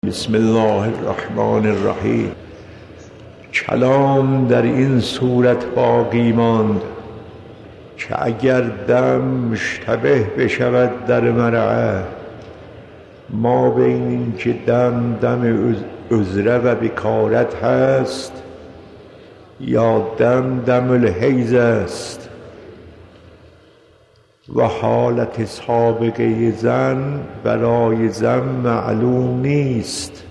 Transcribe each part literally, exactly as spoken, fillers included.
بسم الله الرحمن الرحیم. کلام در این صورت باقی ماند که اگر دم مشتبه بشود در مرعه، ما بین این که دم دم عذره و بکارت هست یا دم دم الحیض است و حالت سابقه زن برای زن معلوم نیست،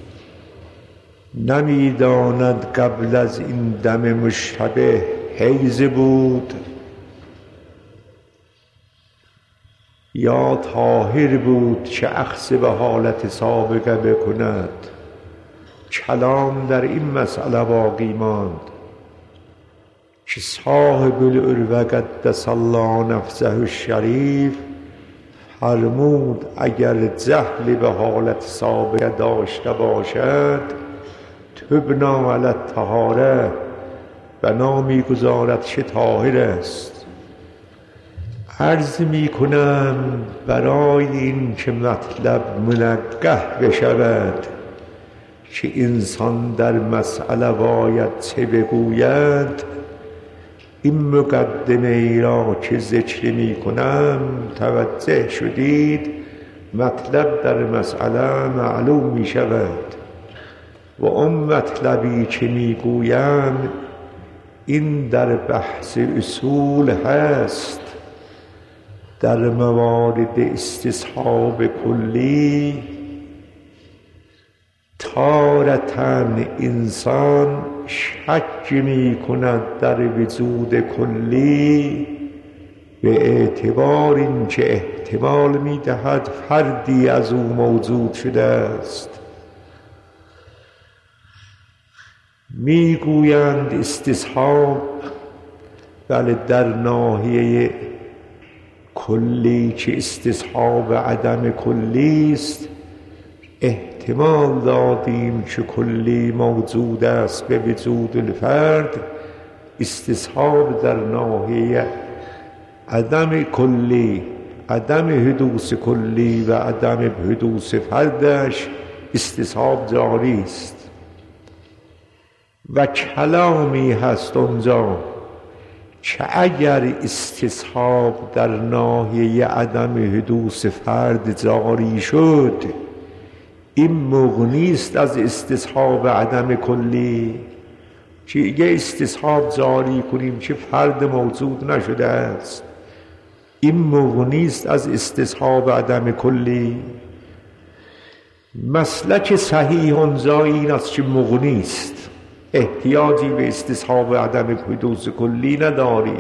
نمیداند قبل از این دم مشتبه حیض بود یا طاهر بود که اخذ به حالت سابقه بکند. کلام در این مسئله باقی ماند که صاحب العروة قدس الله نفسه الشریف فرمود اگر جهل به حالت سابقه داشته باشد تبنا علی الطهاره، بنا میگذارد که طاهر است. عرض میکنم برای این که مطلب منقح بشود که انسان در مسئله باید چه بگوید، این مقدمه ای را که ذکر می کنم توجه شدید، مطلب در مسئله معلوم می شود و اون مطلبی که می گویم این در بحث اصول هست. در موارد استصحاب کلی تارتاً انسان شک می کند در وجود کلی به اعتبار این که احتمال می دهد فردی از او موجود شده است. می گویند استصحاب بله در ناحیه کلی که استصحاب عدم کلی است، احتمال دادیم که کلی موجود است به وجود الفرد. استصحاب در ناحیه عدم کلی، عدم حدوث کلی و عدم حدوث فردش استصحاب جاری است و کلامی هست اونجا که اگر استصحاب در ناحیه عدم حدوث فرد جاری شد این مغنی است از استصحاب عدم کلی، که یه استصحاب جاری کنیم که فرد موجود نشده است، این مغنی است از استصحاب عدم کلی. مسلک صحیح اونجا این است که مغنی است، احتیاجی به استصحاب عدم حدوث کلی نداری.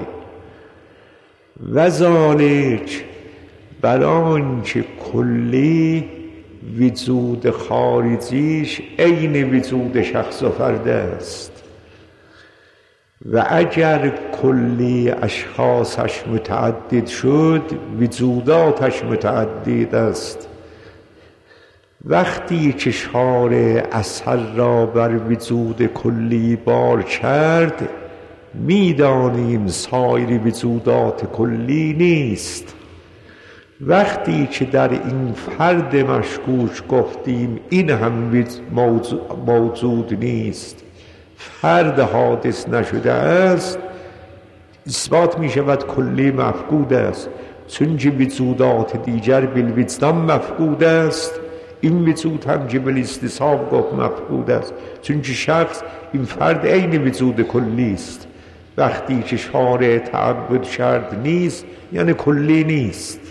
و ذالک برای آنکه کلی وجود خارجیش عین وجود شخص و فرد است و اگر کلی اشخاصش متعدد شد وجوداتش متعدد است. وقتی که شارع اثر را بر وجود کلی بار کرد میدانیم سایر وجودات کلی نیست. وقتی که در این فرد مشکوک گفتیم این هم موجود نیست، فرد حادث نشده است، اثبات می شود کلی مفقود است، چون که وجودات دیگر بالوجدان مفقود است، این وجود هم که بالاستصحاب گفت مفقود است، چون که شخص این فرد عین وجود کلی است. وقتی که شارع تعبد شرط نیست یعنی کلی نیست.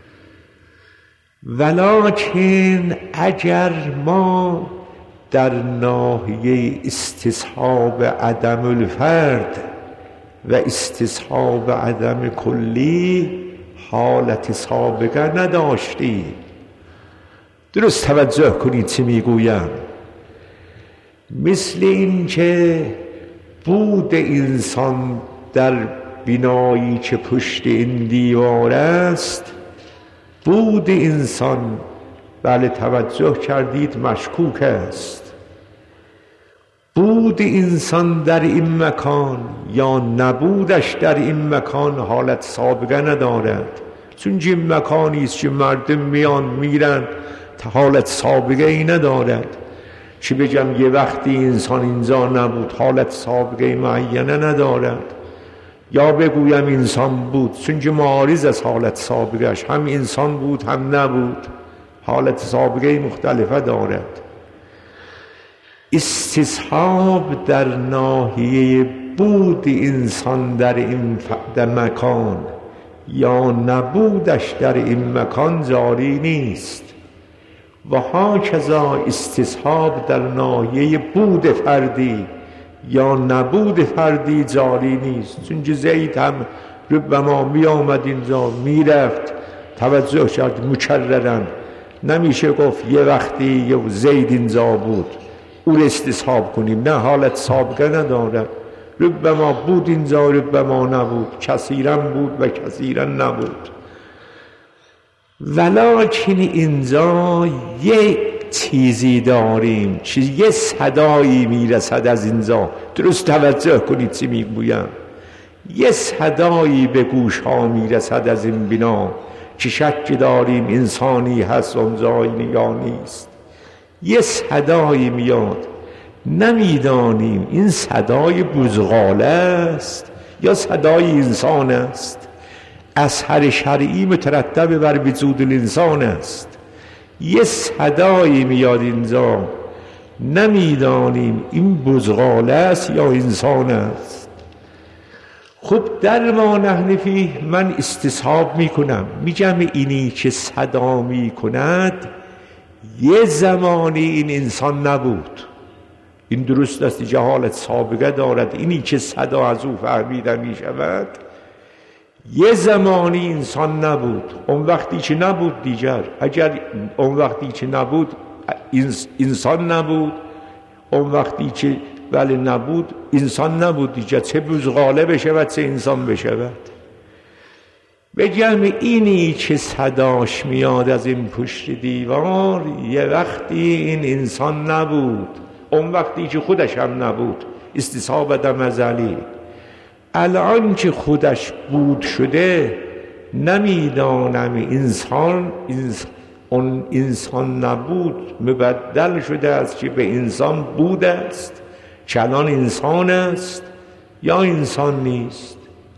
ولکن اگر ما در ناحیه استصحاب عدم الفرد و استصحاب عدم کلی حالت سابقه نداشتیم، درست توجه کنید چی میگویم، مثل این که بود انسان در بنایی که پشت این دیوار است، بود انسان بله توجه کردید مشکوک است، بود انسان در این مکان یا نبودش در این مکان حالت سابقه ندارد، چون این مکانی است که مردم میان میرن حالت سابقه ای ندارد. چی بگم یه وقتی انسان اینجا نبود، حالت سابقه معینه ندارد، یا بگویم انسان بود، چون معارض از حالت سابقهش، هم انسان بود هم نبود، حالت سابقه مختلفه دارد. استصحاب در ناحیه بود انسان در این در مکان یا نبودش در این مکان جاری نیست، و هاکذا استصحاب در ناحیه بود فردی یا نبود فردی جاری نیست. چون زید هم ربما می آمد اینجا می رفت، توجه کرد مکررن، نمیشه گفت یه وقتی یه زید اینجا بود او رو استصحاب کنیم، نه، حالت سابقه نداره، ربما بود اینجا ربما نبود، کثیرا بود و کثیرا نبود. ولکن اینجا یک چیزی داریم، چیز یه صدایی میرسد از اینجا، درست توجه کنید چی میگویم، یه صدایی به گوش ها میرسد از این بنا که شک داریم انسانی هست اونجا یا نیست. یه صدایی میاد، نمیدانیم این صدای بزغاله است یا صدای انسان است. اثر شرعی مترتب بر وجود الانسان است. یه صدایی میاد اینجا، نمیدانیم این بزغاله است یا انسان است. خب در ما نحن فیه من استصحاب میکنم، میگم اینی که صدا میکند یه زمانی این انسان نبود، این درست است، جهالت سابقه دارد. اینی که صدا از او فهمیده میشود یه زمانی انسان نبود، اون وقتی که نبود دیگر، اگر اون وقتی که نبود انسان نبود، اون وقتی که ولی نبود انسان نبود دیگر، چه بزغاله بشود چه انسان بشود. بگم اینی که صداش میاد از این پشت دیوار یه وقتی این انسان نبود، اون وقتی که خودش هم نبود، استصحاب دم ازلی. الان که خودش بود شده نمیدانم انسان اون انسان نبود مبدل شده است که به انسان بود است، که الان انسان است یا انسان نیست.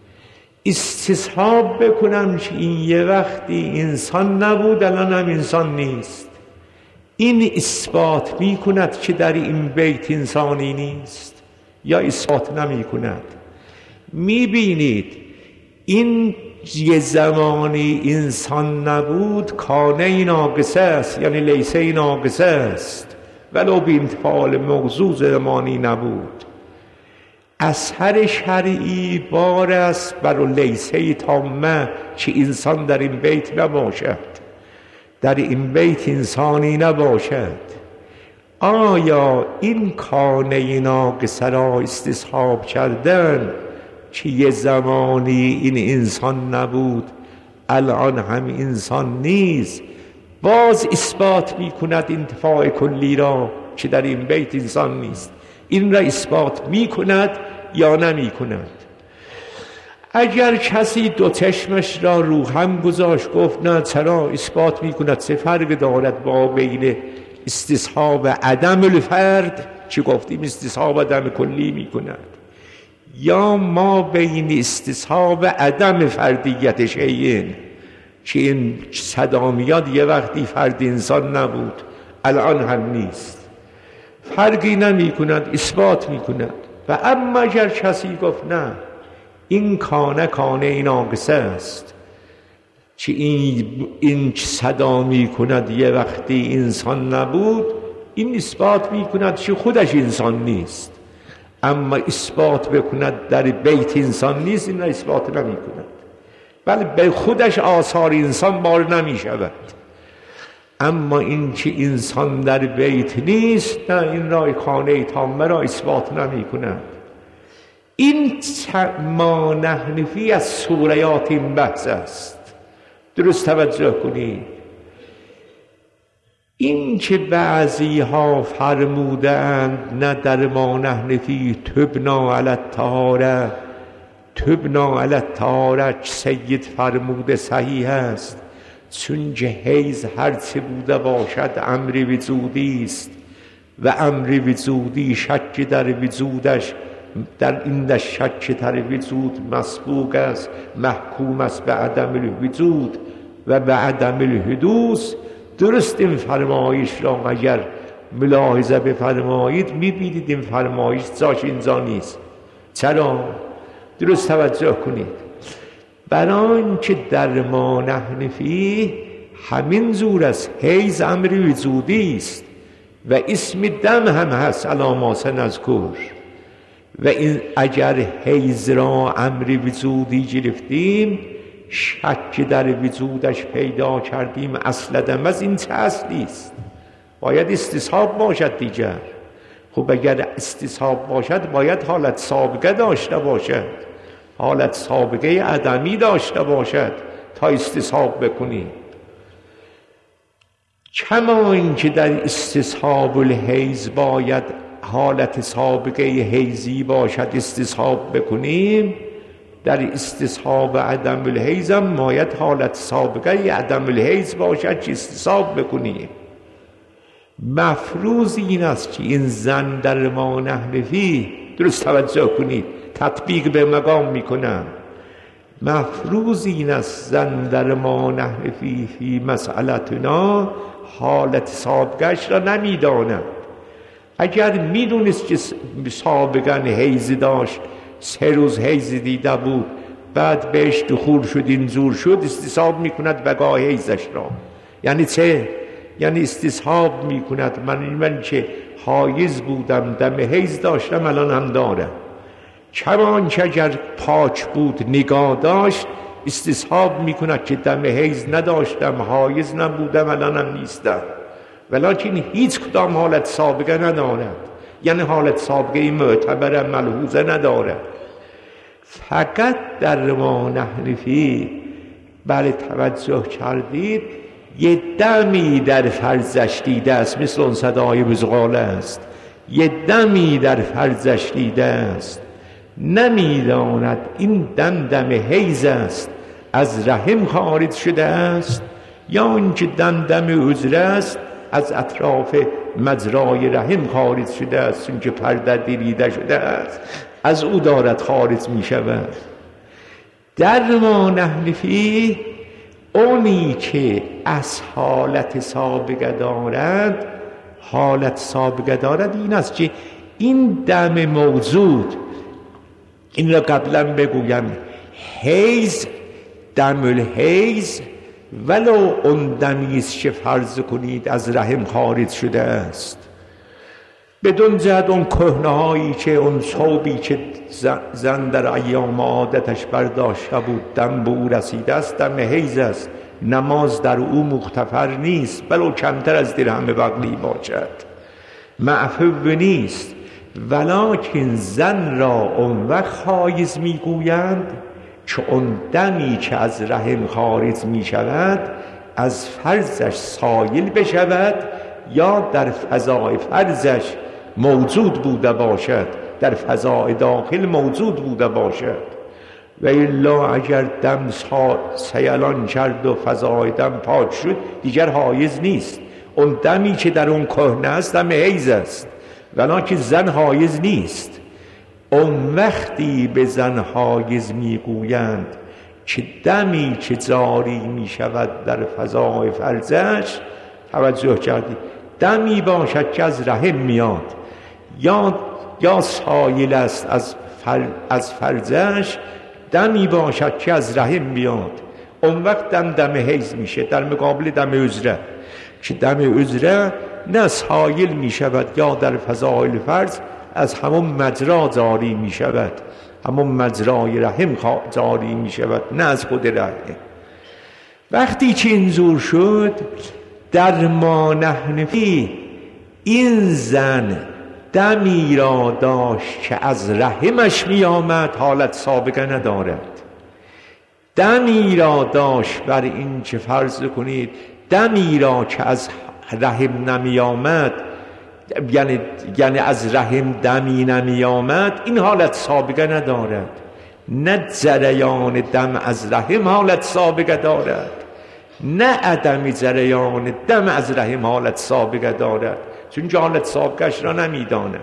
استصحاب بکنم که این یه وقتی انسان نبود الان هم انسان نیست، این اثبات می کند که در این بیت انسانی نیست یا اثبات نمی کند؟ می بینید این یه زمانی انسان نبود کانه ناقصه است، یعنی لیسه ناقصه است، ولو به انتفال موضوع زمانی نبود. اثر شرعی بار است بر لیسه تامه که انسان در این بیت نباشد، در این بیت انسانی نباشد. آیا این کانه ناقصه را استصحاب کردن که یه زمانی این انسان نبود الان هم انسان نیست، باز اثبات می کند انتفاع کلی را که در این بیت انسان نیست؟ این را اثبات می کند یا نمی کند؟ اگر کسی دو چشمش را رو هم گذاشت گفت نه چرا اثبات می کند، چه فرق دارد با بین استصحاب عدم الفرد که گفتیم استصحاب عدم کلی می کند یا ما بین استصحاب عدم فردیت شیئین که این صدا میاد یه وقتی فرد انسان نبود الان هم نیست، فرقی نمی کند، اثبات می کند. و اما اگر کسی گفت نه این کانه کانه ناقصه است که این, این صدا می کند یه وقتی انسان نبود، این اثبات می کند که خودش انسان نیست. اما اثبات بکند در بیت انسان نیست، این را اثبات نمی کند، بله به خودش آثار انسان بار نمی شود. اما این که انسان در بیت نیست، نه، این را خانه تامه را اثبات نمی کند. این ما نحن فیه از سوریات این بحث است، درست توجه کنید. این که بعضی ها فرمودند نه در ما نحن فیه تبنا علی الطهاره، تبنا علی الطهاره سید فرموده صحیح است، چون جهیز هرچه بوده باشد امر وجودی است، و امر وجودی شک در وجودش در این شک در وجود مسبوق است، محکوم است به عدم الوجود و به عدم الحدوث. درست این فرمایش را اگر ملاحظه بفرمایید میبینید این فرمایش جاش اینجا نیست. چرا؟ درست توجه کنید. برای اینکه در ما نحن فیه همین زور است، حیز امر وجودی است و اسم دم هم هست علامه سنذکر. و این اگر حیز را امر وجودی گرفتیم، شک در وجودش پیدا کردیم، اصل دم از این چه اصلی است؟ باید استصحاب باشد دیگر. خب اگر استصحاب باشد باید حالت سابقه داشته باشد، حالت سابقه عدمی داشته باشد تا استصحاب بکنیم. کما اینکه در استصحاب الحیز باید حالت سابقه حیزی باشد استصحاب بکنیم، در استصحاب عدم الحیز هم باید حالت سابقه عدم الحیز باشد که استصحاب بکنیم. مفروض این است که این زن در ما نحن فیه، درست توجه کنید، تطبیق به مقام میکنم. مفروض این است زن در ما نحن فیه فی مسئلتنا حالت سابقهش را نمیداند. اگر میدونست که سابقا حیز داشت، سه روز حیز دیده بود، بعد بهش دخول شد، اینجور شد، استصحاب میکند بقا حیزش را. یعنی چه؟ یعنی استصحاب میکند من من که حایز بودم دم حیز داشتم الان هم دارم. کمان که اگر پاک بود نگاه داشت، استصحاب میکند که دم حیز نداشتم، حایز نبودم، الان هم نیستم. ولیکن هیچ کدام حالت سابقه ندارد، یعنی حالت سابقه معتبر ملحوظه ندارد. فقط در ما نحن فیه، بله توجه کردید، یه دمی در فرضش دیده است، مثل اون صدای بزغاله است، یه دمی در فرضش دیده است، نمیداند این دم دم حیز است، از رحم خارج شده است، یا اینکه دم دم عذر است، از اطراف مجرای رحم خارج شده است، چون که پرده دریده شده است، از او دارد خارج می شود. در ما نحن فیه، اونی که از حالت سابقه دارد، حالت سابقه دارد این است که این دم موجود، این را قبلا بگویم، حیز، دم الحیز، ولو اون دمیست که فرض کنید از رحم خارج شده است، بدون جهت اون کهنهایی که اون صوبی که زن در ایام عادتش برداشته بود دم به او رسیده است، دم حیز است، نماز در او مغتفر نیست، ولو کمتر از درهم بغلی باشد، معفو نیست. ولکن زن را اون وقت حایز میگویند که اون دمی که از رحم خارج می شود از فرزش سایل بشود یا در فضای فرزش موجود بوده باشد، در فضای داخل موجود بوده باشد. و الا اگر دم سیلان کرد و فضای دم پاک شد دیگر حایز نیست. اون دمی که در اون کهنه است دم حیز است، ولکن زن حایز نیست. اون وقتی به زن حایز میگویند که دمی که جاری می شود در فضای فرزش، توجه کردید، دمی باشد که از رحم میاد یا یا سایل است از فر از فرزش، دمی باشد که از رحم میاد، اون وقت دم دم حیز میشه، در مقابل دم عذره که دم عذره نه سایل می شود یا در فضای فرز، از همون مجرا جاری می شود، همون مجرای رحم جاری می شود، نه از خود رحم. وقتی که اینجور شد، در ما نحن فیه، این زن دمی را داشت که از رحمش می آمد، حالت سابقه ندارد. دمی را داشت بر این که فرض کنید دمی را که از رحم نمی آمد، یعنی, یعنی از رحم دمی نمی آمد، این حالت سابقه ندارد. نه جریان دم از رحم حالت سابقه دارد، نه عدم جریان دم از رحم حالت سابقه دارد، چون که حالت سابقش را نمیداند.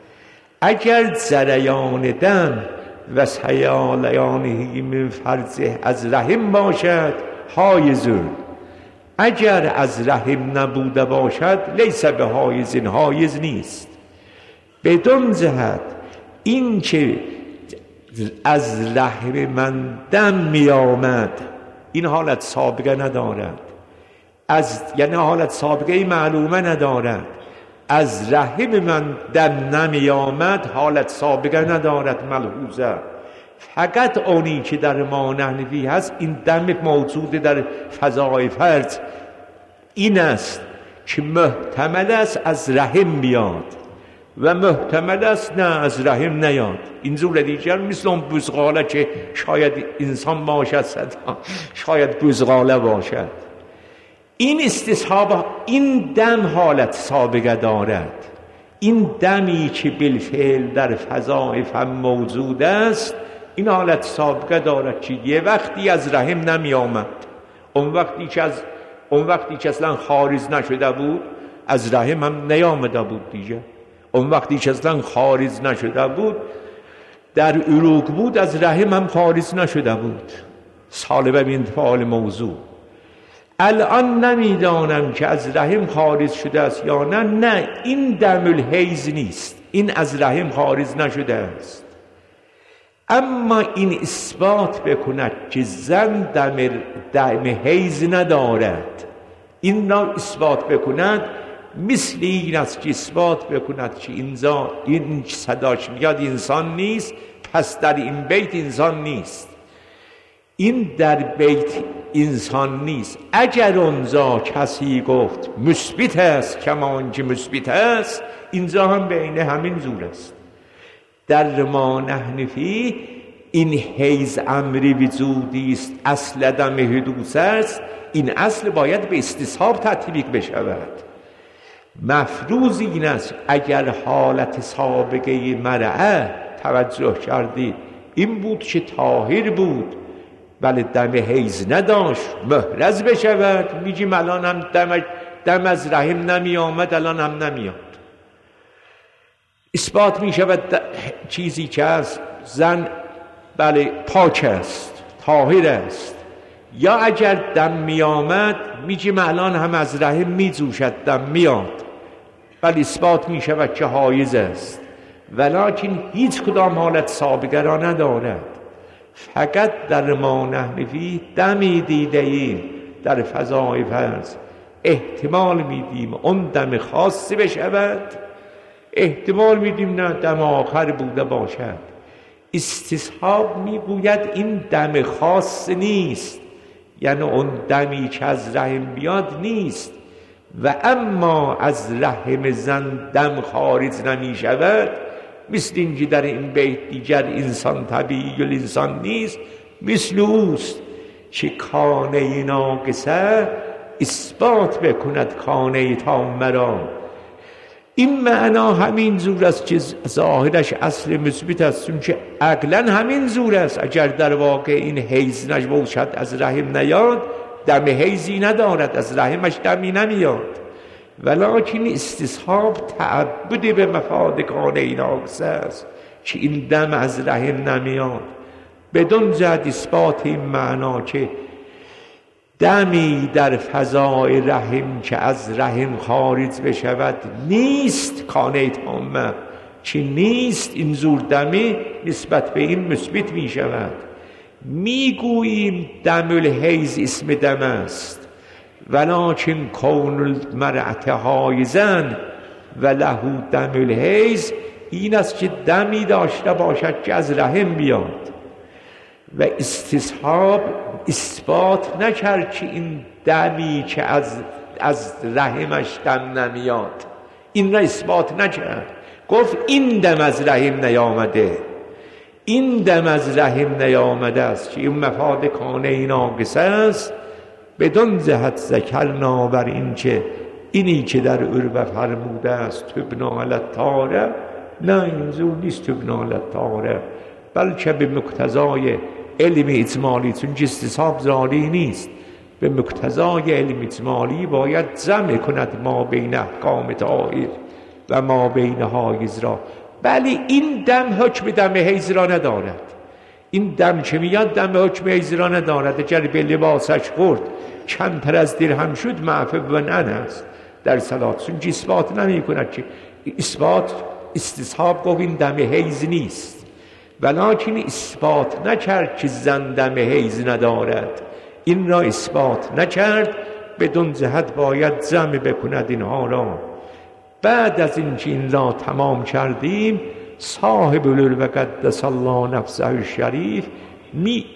اگر زریان دم و سیالیانه من فرزه از رحم باشد حایزون، اگر از رحم نبوده باشد لیس به حایزین، حایز نیست. بدون جهت این که از رحم من دم می آمد این حالت سابقه ندارد، از یعنی حالت سابقه معلومه ندارد. از رحم من دم نمی آمد حالت سابقه ندارد ملحوظه. فقط اونی که در مانع نفی هست این دم موجود در فضای فرض این است که محتمل است از رحم بیاد و محتمل است نه از رحم نیاد. این زور دیگر مثل اون بزغاله که شاید انسان باشد شاید بزغاله باشد. این استصحاب این دم حالت سابقه دارد. این دمی که بالفعل در فضای فهم موجود است این حالت سابقه دارد که یه وقتی از رحم نمی آمد، اون وقتی که از اون وقتی که اصلا خارج نشده بود از رحم هم نیامده بود دیگه. اون وقتی که اصلا خارج نشده بود در عروق بود از رحم هم خارج نشده بود. سالبه بین فعال موضوع. الان نمیدانم که از رحم خارج شده است یا نه. نه این دم الحیز نیست، این از رحم خارج نشده است. اما این اثبات بکند که زن دم, دم حیز ندارد، این را اثبات بکند مثل این است که اثبات بکند که اینجا این صداش میاد انسان نیست، پس در این بیت انسان نیست. این در بیت انسان نیست. اگر اونجا کسی گفت مثبت است کمان که مثبت است، اینجا هم بین همین زور است. در ما نحنفی این حیز امری وجودی است، اصل دم حدوث است. این اصل باید به استصحاب تطبیق بشود. مفروض این است اگر حالت سابقه مرعه توجه کردید این بود که طاهر بود ولی دم حیز نداشت محرز بشود، میگیم الان هم دم, دم از رحم نمی آمد الان هم نمیاد. اثبات می شود چیزی که از زن بله پاک است طاهر است. یا اگر دم می آمد میگیم الان هم از رحم می جوشد دم میاد، ولی اثبات می شود که حایز است. ولیکن هیچ کدام حالت سابقه را ندارد. فقط در ما نحنفی دمی دیده ایم در فضای فرض، احتمال میدیم اون دم خاصی بشود، احتمال میدیم نه دم آخر بوده باشد. استصحاب میگوید این دم خاص نیست، یعنی اون دمی که از رحم بیاد نیست. و اما از رحم زن دم خارج نمی شود، مثل اینکه در این بیت دیگر انسان طبیعی الانسان نیست، مثل اوست که کانه ناقصه اثبات بکند کانه تامه را. این معنا همین زور است که ظاهرش اصل مثبت است، چون که عقلا همین زور است. اگر در واقع این حیز نباشد از رحم نیاد، دم حیزی ندارد، از رحمش دمی نمیاد. ولیکن استصحاب تعبد به مفاد کانه ناقصه است که این دم از رحم نمیاد. بدون جهت اثبات این معنا که دمی در فضای رحم که از رحم خارج بشود نیست، کانه تامه که نیست، این زور دمی نسبت به این مثبت می شود. میگوییم دم الحیز اسم دم است، ولکن کون المرأة حایزن و له دم الحیز این است که دمی داشته باشد که از رحم بیاد. و استصحاب اثبات نکرد که این دمی که از, از رحمش دم نمیاد، این را اثبات نکرد. گفت این دم از رحم نیامده، این دم از رحم نیامده است که این مفاد کانه ناقصه است. بدون جهت ذکرنا بر این که اینی که در عربه فرموده است تبنا علی الطهاره، نه اینجور نیست تبنا علی الطهاره، بلکه به مقتضای علم اجمالی، چون استصحاب ضاری نیست، به مقتضای علم اجمالی باید جمع کند ما بین احکام طاهر و ما بین حایز را. بلی این دم حکم دم حیض را ندارد. این دم که میاد دم حکم حیض را ندارد. اگر به لباسش خورد کمتر از درهم شد معفو و نن است در صلات. چون اثبات نمی کند که اثبات استصحاب گفت این دم حیض نیست، ولکن اثبات نکرد که زن دم حیض ندارد. این را اثبات نکرد، بدون جهت باید جمع بکند اینها را. بعد از این که این را تمام کردیم، صاحب العلو و قدس الله نفسه الشریف می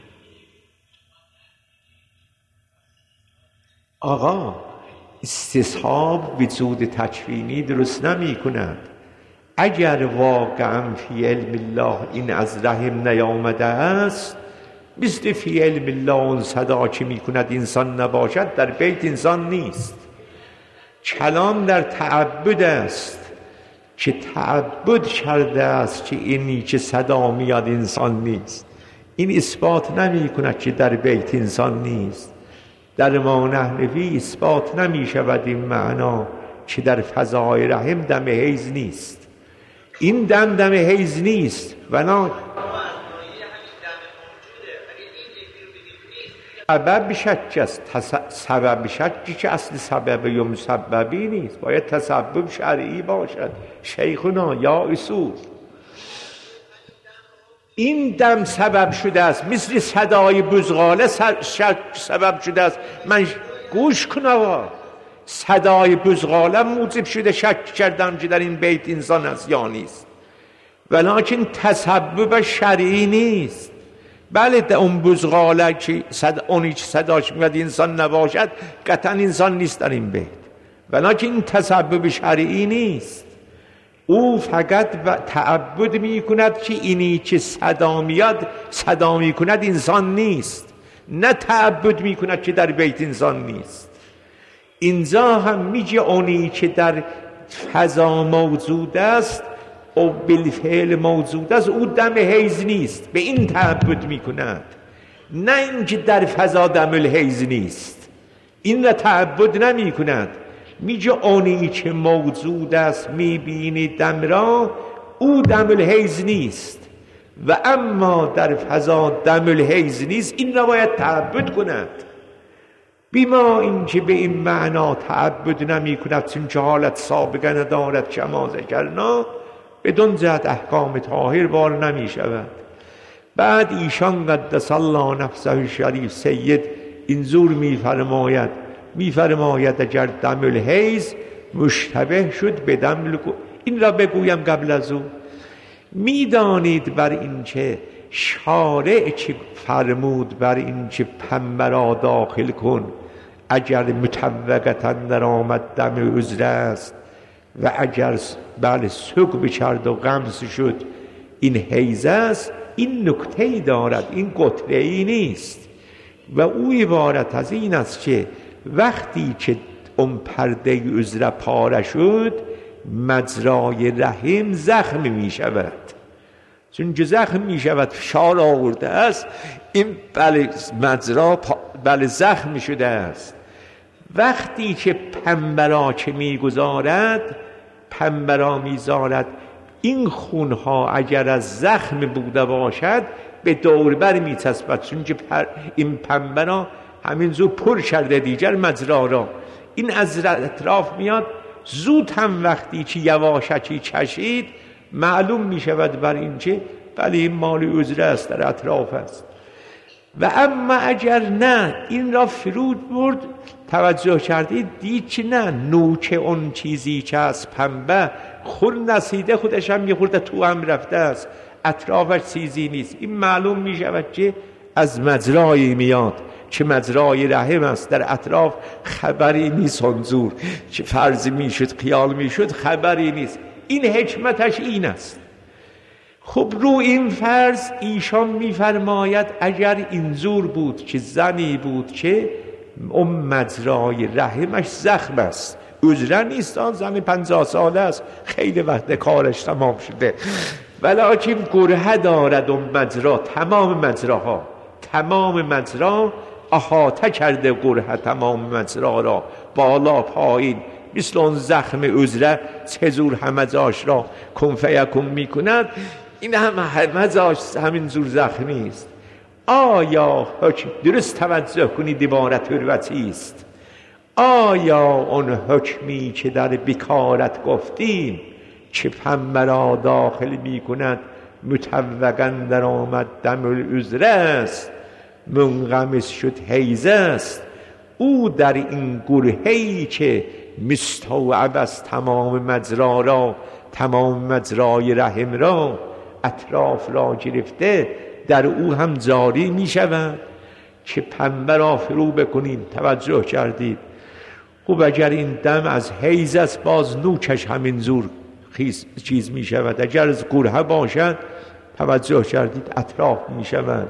آقا استصحاب وجود تکوینی درست نمی کند. اگر واقعا فی علم الله این از رحم نیامده است، مثل فی علم الله اون صدا که می کند انسان نباشد، در بیت انسان نیست. کلام در تعبد است که تعبد کرده است که اینی که صدا میاد انسان نیست. این اثبات نمی کند که در بیت انسان نیست. در ما نحوی اثبات نمی شود این معنا که در فضای رحم دم حیض نیست. این دم دم حیض نیست، ولی سبب شک است. سبب شکی که اصل سبب یا مسببی نیست، باید تسبب شرعی باشد. شیخنا یا اصول این دم سبب شده است، مثل صدای بزغاله سبب شده است. من گوش کنم، صدای بزغاله موجب شده شک کردم که در این بیت انسان است یا نیست، ولکن تسبب شرعی نیست. بله در اون بزغاله که صد... اونی که صداش میاد انسان نباشد، قطعا انسان نیست در این بیت، ولکن این تسبب شرعی نیست. او فقط تعبد می کند که اینی که صدا میاد صدا می کند انسان نیست، نه تعبد می کند که در بیت انسان نیست. اینجا هم میگه اونی که در فضا موجود است او بالفعل موجود است، او دم حیض نیست، به این تعبد می کند، نه اینکه در فضا دم الحیض نیست. این را تعبد نمی کند. میگه اونی که موجود است میبینی دم را، او دم الحیض نیست، و اما در فضا دم الحیض نیست، این را باید تعبد کند. بیما اینکه به این معنا تعبد نمی کند، چون که حالت سابقه ندارد کما ذکرنا، بدون جهت احکام طاهر وارد نمی شود. بعد ایشان قدس الله نفسه الشریف سید اینجور می فرماید می فرماید اگر دم الحیض مشتبه شد به دم الگو. این را بگویم قبل از او، می دانید بر این که شارع چه فرمود بر این که پنبه را داخل کن اگر متوقتا در آمد دم عذر است، و اگر بله سوق بچرد و غمس شد این حیض است. این نکته دارد، این قطره ای نیست، و او عبارت از این است که وقتی که اون پرده عذر پاره شد، مجرای رحم زخم می شود. چون که زخم می شود، فشار آورده است، این بله مجرا بله زخم شده است. وقتی که پنبه را که می گذارد، پنبه را می زارد، این خونها اگر از زخم بوده باشد به دوربر می چسبد، چون که این پنبه را همینجور پر کرده دیگر مجرا را. این از اطراف میاد، زود هم وقتی که یواشکی کشید معلوم می شود بر این که بله این مال عذر است، در اطراف است. و اما اگر نه این را فرود برد، توجه کردید دید که نه نوک اون چیزی که از پنبه خور نسیده، خودش هم یه خورده تو هم رفته است، اطرافش چیزی نیست. این معلوم می شود که از مجرایی میاد که مجرای رحم است، در اطراف خبری نیست. حضور که فرض می شد خیال می شد خبری نیست. این حکمتش این است. خب رو این فرض ایشان میفرماید اگر اینجور بود که زنی بود که اون مجرای رحمش زخم است، عذر نیست، آن زن پنجاه ساله است، خیلی وقت کارش تمام شده، ولیکن گرهه دارد اون مجرا، تمام مجراها تمام مجرا احاطه کرده، گرهه تمام مجرا را بالا پایین مثل اون زخم عذره چزور همزاش را کن فیکون میکند، این هم همزاش همین زور زخمی است. آیا حکم درست توجه کنید عبارت عروتی است، آیا اون حکمی که در بکارت گفتیم که پنبه را داخل می کند متوقا در آمد دم العذر است، منغمس شد حیز است، او در این گرهی که مستوعب از تمام مجرا را، تمام مجرای رحم را، اطراف را گرفته، در او هم جاری می شود که پنبه را فرو بکنید. توجه کردید؟ خب اگر این دم از حیز است باز نوکش همین زور خیز چیز می شود. اگر از گرهه باشد توجه کردید اطراف می شود.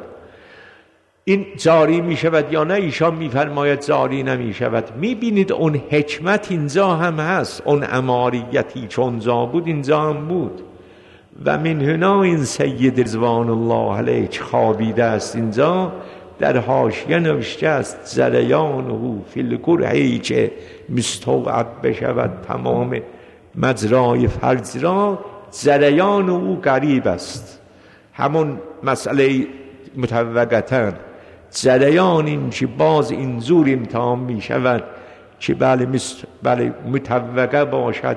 این جاری می شود یا نه؟ ایشان می فرماید جاری نمی شود. می بینید اون حکمت اینجا هم هست، اون اماریتی چون جا بود اینجا هم بود. و من هنا این سید رضوان الله علیه خوابیده است. اینجا در حاشیه نوشته است جریانه فی الگرهی که مستوعب بشود تمام مجرای فرج را، جریان او قریب است. همون مسئله متوقتا جریان این که باز این زور امتحان می شود که بله, مست... بله متوقع باشد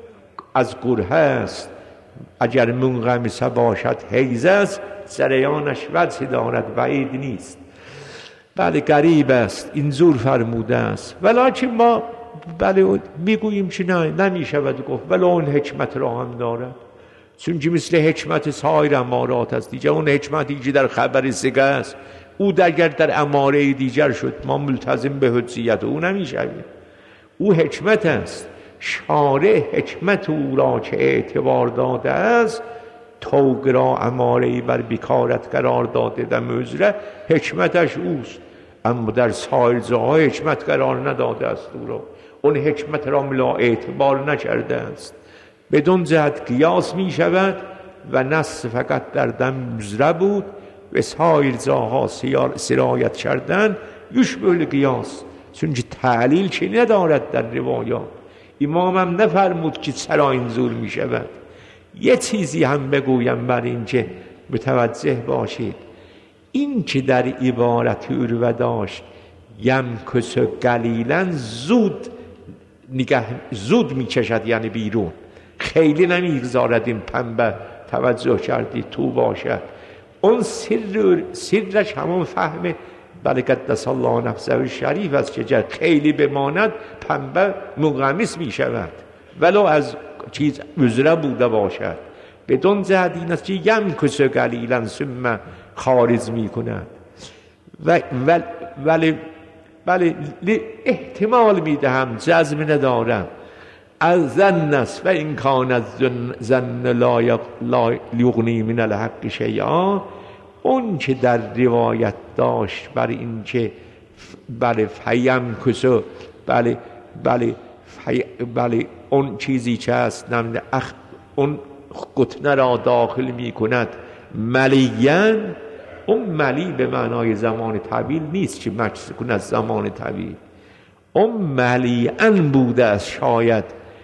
از گرهه است، اگر منغمسه باشد حیز است، جریانش وجه دارد، بعید نیست، بله قریب است، این زور فرموده است. ولیکن ما بله میگوییم که نه نمی شود گفت، ولی اون حکمت را هم دارد، چون که مثل حکمت سایر امارات است دیگر. اون حکمتی که در خبر سگه است او اگر در اماره دیگر شد ما ملتزم به حجیت او نمی شویم. او حکمت است، شارع حکمت او را که اعتبار داده است، توق را اماره بر بکارت قرار داده در عذر، حکمتش اوست. اما در سایر جاها حکمت قرار نداده است او را، اون حکمت را ملا اعتبار نکرده است. بدون جهت قیاس می شود و نص فقط در دم عذر بود و سایر جاها سرایت کردن یشبه قیاس، چون که تعلیل چه ندارد در روایات. امام هم نفرمود که چرا این زور می شود. یه چیزی هم بگویم بر این که متوجه باشید، این که در عبارت عروه داشت یمکث قلیلا، زود نگه زود می کشد، یعنی بیرون خیلی نمیگذارد این پنبه، توجه کردید تو باشد. اون سر سرش همون فهم بله قدس الله نفسه شریف است که خیلی بماند پنبه منغمس می شود ولو از چیز عذره بوده باشد. بدون جهت این است که یمکث قلیلا ثم خارج می کند و ولی بله احتمال می دهم، جزم ندارم. از ظن است و این کان از ظن لا یغنی من الحق شیئا، اون که در روایت داشت بر این که بله فیم کسو بله بله فی بله اون چیزی که هست نمیده اخ اون قطنه را داخل می کند ملیان، اون ملی به معنای زمان طویل نیست که مکث کند زمان طویل، اون ملیان بوده است. شاید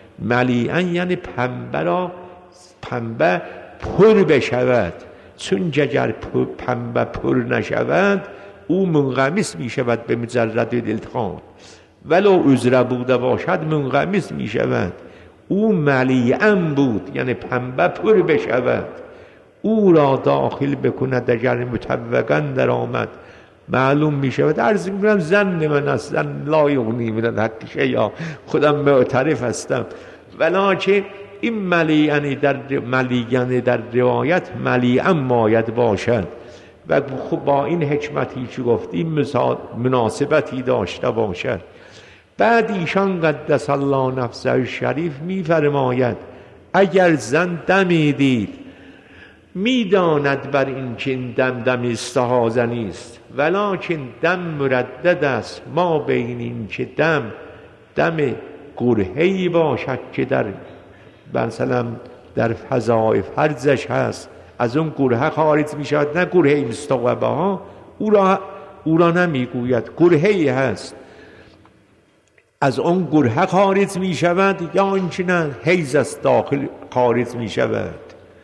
ملیان یعنی پنبه را پنبه پر بشود، چون اگر پنبه پر نشود او منغمس می شود به مجرد دلتخان، ولو عذره بوده باشد منغمس می شود. او ملیان بود یعنی پنبه پر بشود، او را داخل بکند اگر متوقعا در آمد معلوم می شود. عرض می کنم زن من است، زن لا یغنی من الحق شیئا، خودم معترف هستم. ولیکن این ملیان در ملیان در روایت ملیان ماید باشد و خب با این حکمتی که گفتیم مناسبتی داشته باشد. بعد ایشان قدس الله نفسه شریف می فرماید اگر زن دمی دید میداند بر این که این دم دم استحاضه نیست، ولیکن دم مردد است ما بین این که دم دم گرهی باشد که در مثلا در فضای فرجش هست، از اون گرهه خارج می شود، نه گرهی مستوعبه ها، او را او را نمی گوید، گرهی هست. از اون گرهه خارج می شود یا اینکه نه حیز از داخل خارج می شود.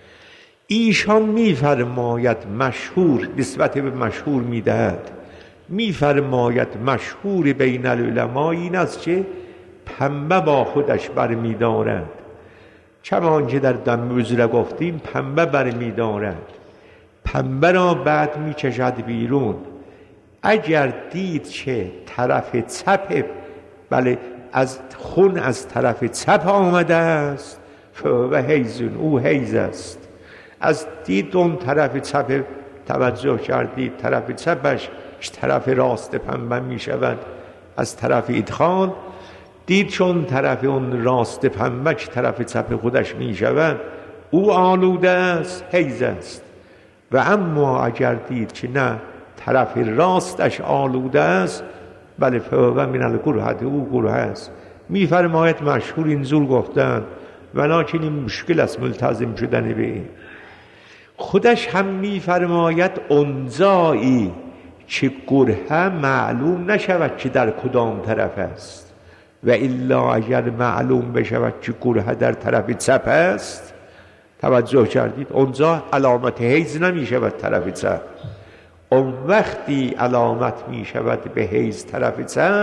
ایشان می فرماید مشهور، نسبت به مشهور می دهد، می فرماید مشهور بین العلماء این است که پنبه با خودش برمی دارد، چمان که در دم وزره گفتیم پنبه برمی دارد، پنبه را بعد می کشد بیرون. اگر دید که طرف چپ، بله از خون از طرف چپ آمده است و حیزون، او حیز است. از دید اون طرف چپ توجه کردید، طرف چپش طرف راست پنبه می شود از طرف ادخال، دید چون طرف اون راست پنبه که طرف چپ خودش می شود او آلوده است، حیز است. و اما اگر دید که نه طرف راستش آلوده است، بله فهو من الگرهه، او گرهه است. می فرماید مشهور اینجور گفتن، ولیکن این مشکل است ملتزم شدن به این. خودش هم می فرماید اونجایی که گرهه معلوم نشود که در کدام طرف است، و الا اگر معلوم بشود که گرهه در طرف چپ است، توجه کردید، اونجا علامت حیز نمی شود طرف چپ. اون وقتی علامت می شود به حیز طرف چپ،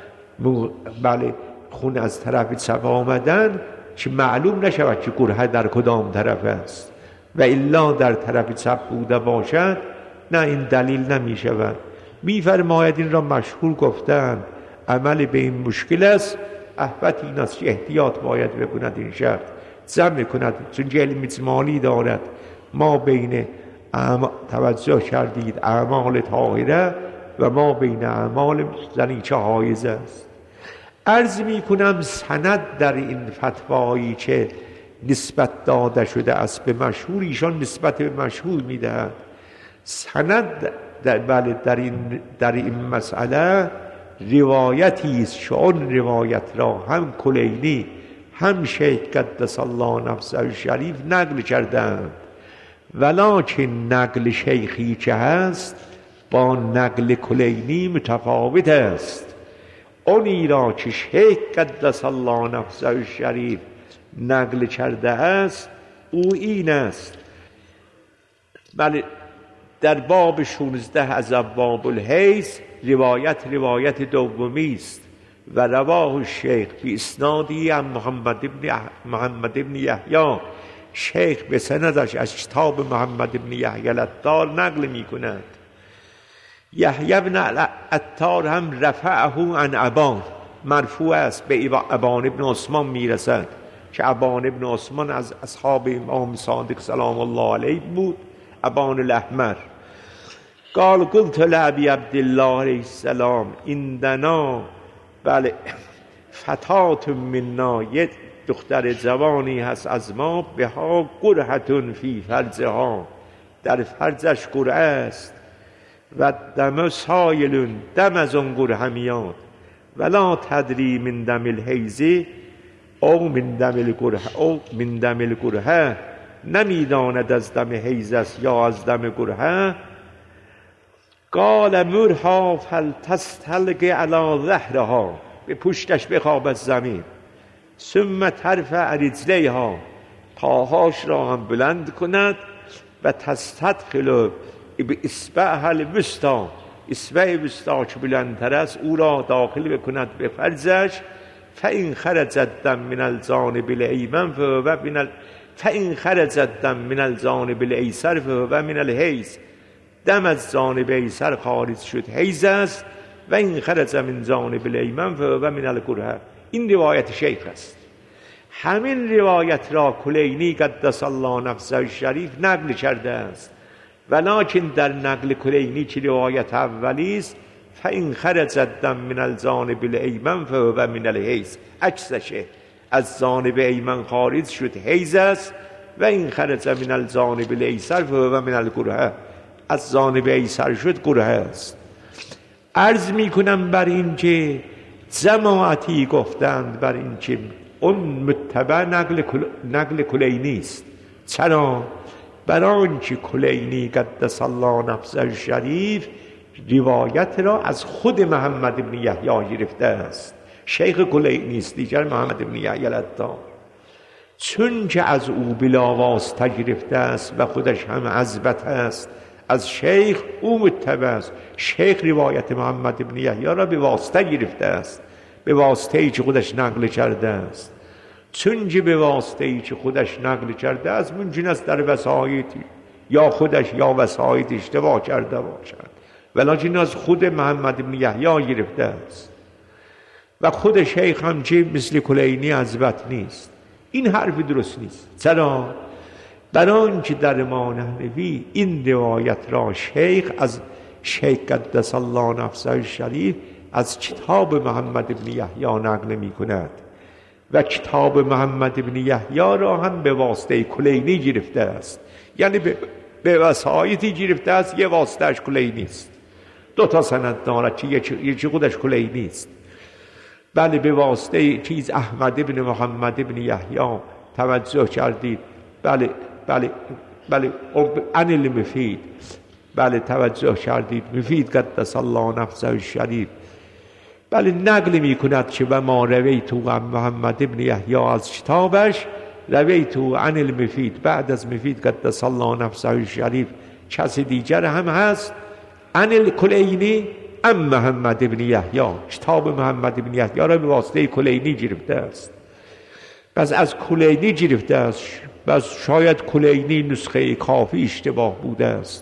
بله خون از طرف چپ آمدن، که معلوم نشود که گرهه در کدام طرف است، و الا در طرف چپ بوده باشد، نه این دلیل نمی شود. می فرماید این را مشهور گفتن، عمل به این مشکل است. احوت این است که احتیاط باید بکند این شخص، جمع کند، چون علم اجمالی دارد ما بین اعمال، توجه کردید، اعمال طاهره و ما بین اعمال زنیچه حایز است. عرض می کنم سند در این فتوایی که نسبت داده شده است به مشهور، ایشان نسبت به مشهور می دهد. سند در, بله در, این, در این مسئله روایتی است که اون روایت را هم کلینی هم شیخ قدس الله نفسه الشریف نقل کردند، ولکن نقل شیخی که هست با نقل کلینی متفاوت است. اونی را که شیخ قدس الله نفسه الشریف نقل کرده است او این است، بله در باب شانزده از ابواب الحیض روایت روایت دومی است و رواه الشیخ فی اسنادی عن محمد ابن محمد ابن یحیی. شیخ به سندش از کتاب محمد ابن یحیی العطار نقل می کند. یحیی ابن العطار هم رفعه عن ابان، مرفوع است به ابان ابن عثمان می رسد که ابان ابن عثمان از اصحاب امام صادق سلام الله علیه بود، ابان الاحمر. قال قلت لابی عبدالله علیه السلام عندنا، بله فتات منا، یک دختر جوانی هست از ما، به ها قرحتون فی فرجها، در فرجش قرعه است، و دم سایلون، دم از اون قرعه میاد، ولا تدری من دم الحیزی او من دم القرحه او من دم القرحه، نمیداند از دم حیز است یا از دم قرحه. قال مرها فلتستلق علی ظهرها، به پشتش بخواب از زمین، ثم ترفع رجلیها، پاهاش را هم بلند کند، و تستدخل به اصبعها الوسطی، اصبع وسطی که بلندتر است او را داخل بکند به فرجش. فإن خرج الدم من الجانب الأيمن فهو من ال... فإن خرج الدم من الجانب الأيسر فهو من الحیض، دم از جانب ایسر خارج شد حیض است، و این خرج من جانب الایمن فهو من القرحه. این روایت شیخ است. همین روایت را کلینی قدس الله نفسه الشریف نقل کرده است، ولکن در نقل کلینی که روایت اولی است، فإن خرج الدم من الجانب الایمن فهو من الحیض، عکسشه، از جانب ایمن خارج شد حیض است، و این خرج من الجانب الایسر فهو من القرحه، از جانب ایسر شد قرحه است. عرض می کنم بر این که جماعتی گفتند بر این که اون متبع نقل, کل... نقل کلینی است. چرا؟ برای اینکه کلینی قدس الله نفسه الشریف روایت را از خود محمد ابن یحیی گرفته است، شیخ کلینی است، دیگر محمد بن یحیی العطار. چون که از او بلا واسطه گرفته است و خودش هم عزبت است از شیخ، او متبع است. شیخ روایت محمد بن یحیی را به واسطه گرفته است، به واسطه ای که خودش نقل کرده است. چون که به واسطه ای که خودش نقل کرده است، ممکن است در وسایطی یا خودش یا وسایط اشتباه کرده باشد، ولکن از خود محمد بن یحیی گرفته است. و خود شیخ هم چه مثل کلینی عزبت نیست. این حرف درست نیست. چرا؟ برای آنکه در امام نحوی این روایت را شیخ از شیخ قدس الله نفسه الشریف از کتاب محمد بن یحیی نقل می کند و کتاب محمد بن یحیی را هم به واسطه کلینی گرفته است، یعنی به, به وسایطی گرفته است. یه واسطهش کلینی است، دو تا سند دارد که یکی خودش کلینی است. بله به واسطه چیز احمد بن محمد بن یحیی توجه کردید. بله بله بله عن المفید، بله توجه کردید. مفید قدس الله نفسه الشریف بله نقل می کند که و ما رویتو عن محمد بن یحیی از کتابش، رویتو عن المفید بعد از مفید قدس الله نفسه الشریف کسی دیگر هم هست عن الکلینی ام محمد بن یحیی، کتاب محمد بن یحیی را به واسطه کلینی گرفته است. پس از کلینی گرفته است. بس شاید کلینی نسخه کافی اشتباه بوده است.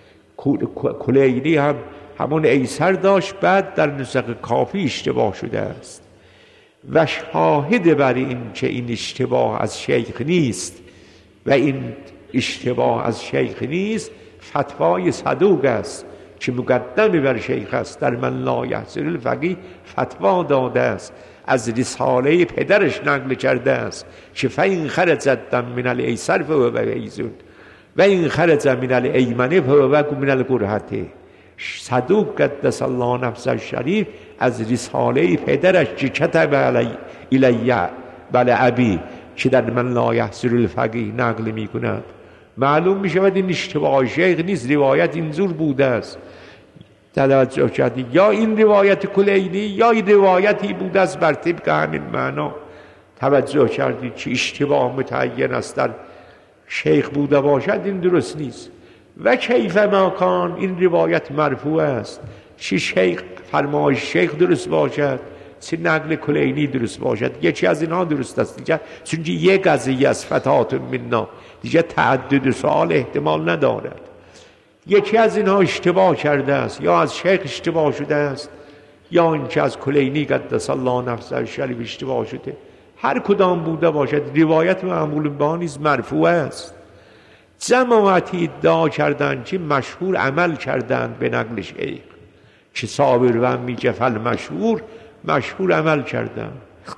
کلینی هم همون ایسر داشت، بعد در نسخه کافی اشتباه شده است. و شاهد بر این که این اشتباه از شیخ نیست و این اشتباه از شیخ نیست فتوای صدوق است که مقدم بر شیخ است. در من لا یحصر الفقیه فتوا داده است، از رساله پدرش نقل کرده است که فین خرج الدم من الایسر فهو ویزون و این خرج من الایمن فهو من القرحه. صدوق قدس الله نفسه الشریف از رساله پدرش که کتب علی الیه بله ابی که در من لا یحصر الفقیه نقل می کند. معلوم می شود این اشتباه شیخ نیست، روایت اینجور بوده است. توجه کردی؟ یا این روایت کلینی یا این روایتی بوده است بر طبق همین معنا. توجه کردی که اشتباه متعین است در شیخ بوده باشد، این درست نیست. و کیف ما کان، این روایت مرفوع است، چه شیخ فرمایش شیخ درست باشد چه نقل کلینی درست باشد، یکی از اینها درست است دیگه، چون یک قضیه از فتات منا دیگه تعدد سوال احتمال ندارد. یکی از اینها اشتباه کرده است، یا از شیخ اشتباه شده است یا اینکه از کلینی قدس الله نفسه الشریف اشتباه شده. هر کدام بوده باشد روایت معمول به آن نیز مرفوع است. جماعتی ادعا کردند که مشهور عمل کردند به نقل شیخ، که صابر و میگه فل مشهور مشهور عمل کردند.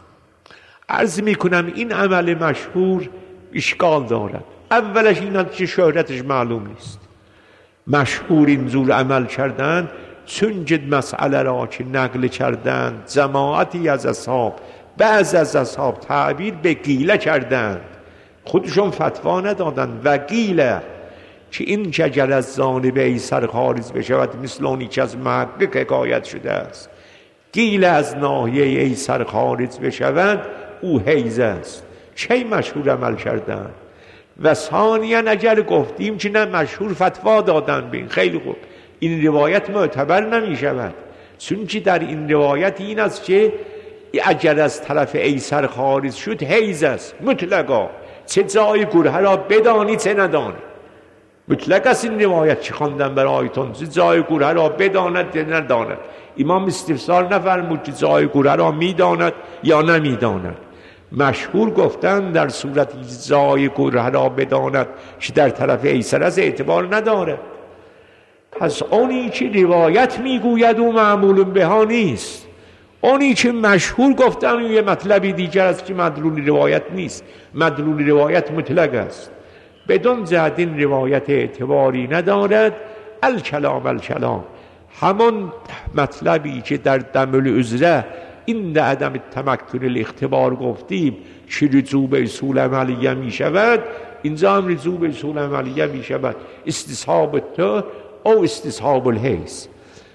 عرض میکنم این عمل مشهور اشکال دارد. اولش این است که شهرتش معلوم نیست. مشهور اینجور عمل کردند چون جد مسئله را که نقل کردند جماعتی از اصحاب، بعض از اصحاب تعبیر به گیله کردند، خودشون فتوا ندادند و گیله که این که اگر از جانب ایسر خارج بشود مثل اونی که از محقق حکایت شده است، گیله از ناحیه ایسر خارج بشود او حیز است. چه مشهور عمل کردند؟ و ثانیاً اگر گفتیم که نه مشهور فتوا دادن بین، خیلی خوب، این روایت معتبر نمی شود، چون که در این روایت این است که اگر از طرف ایسر خارج شد حیز است مطلقا، چه جای گرهه را بدانی چه ندانی. مطلق است این روایت که خواندم برایتون، چه جای گرهه را بداند یا نداند. امام استفسار نفرمود که جای گرهه را میداند یا نمیداند. مشهور گفتن در صورت جای گرهه را بداند که در طرف ایسر از اعتبار نداره. پس اونی که روایت میگوید و معمول به ها نیست، اونی که مشهور گفتن یه مطلبی دیگر است که مدلول روایت نیست. مدلول روایت مطلق است، بدون جهت این روایت اعتباری ندارد. الکلام الکلام، همون مطلبی که در دم العذره این عدم تمکن الاختبار گفتیم که رجوع به اصول عملیه می شود، اینجا هم رجوع به اصول عملیه می شود. استصحاب تو او استصحاب الحیث.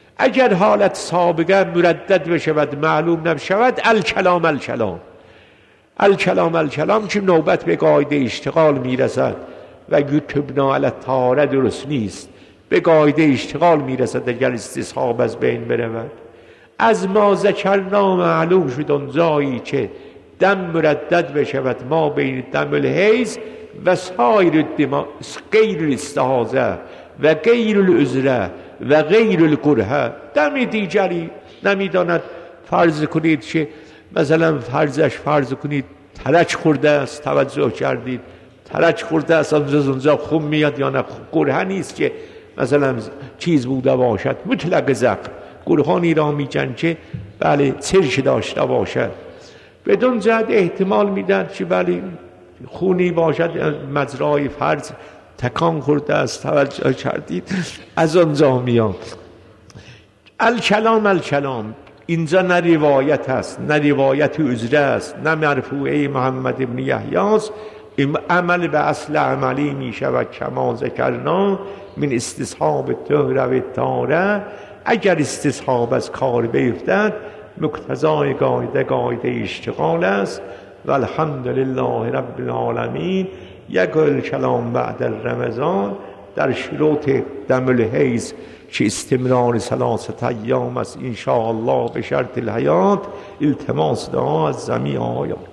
اگر حالت سابقه مردد بشود معلوم نشود الکلام الکلام الکلام الکلام که نوبت به قاعده اشتغال میرسد و یوتبنا علی الطهاره درست نیست، به قاعده اشتغال میرسد اگر استصحاب از بین برود. از ما ذکرنا معلوم شد اون جایی که دم مردد بشود ما بین دم الحیض و سایر الدماء غیر الاستحاضه و غیر العذره و غیر القرحه، دم دیگری نمیداند. فرض کنید که مثلا فرضش فرض کنید ترک خورده است، توجه کردید ترک خورده است اونجا خون میاد یا نه، قرحه نیست که مثلا چیز بوده باشد، مطلق زخم قرحانی را میگن که بله سرش داشته باشد. بدون جهت احتمال میدن که بله خونی باشد، مجرای فرض تکان خورده است، توجه کردید از آنجا میاد. الکلام الکلام اینجا نه روایت است نه روایت عذره است نه مرفوعه محمد ابن یحیی است. عمل به اصل عملی می شود کما ذکرنا من استصحاب الطهر و الطهاره. اگر استصحاب از کار بیفتد مقتضای قاعده قاعده اشتغال است. و الحمد لله رب العالمین. یک کلام بعد رمضان در شروط دم الحیض که استمرار ثلاثه ایام است ان شاء الله به شرط الحیات. التماس دعا از جمیع آیات.